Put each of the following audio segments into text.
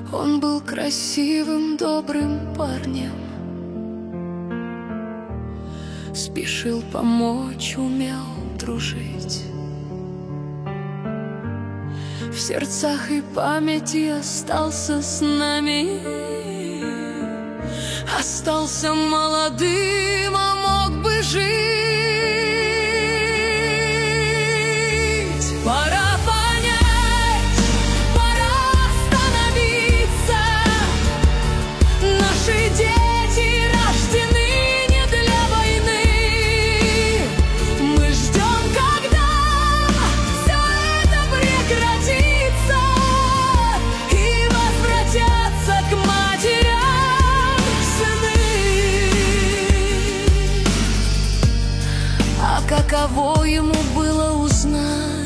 Он был красивым, добрым парнем, спешил помочь, умел дружить. В сердцах и памяти остался с нами, остался молодым, а мог бы жить. Пора понять, пора остановиться. Наши дети рождены не для войны. Мы ждем, когда все это прекратится и возвратятся к матерям сыны. А каково ему было узнать,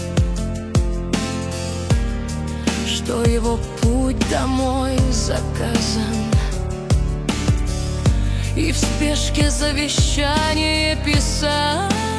что его путь домой заказан, и в спешке завещание писать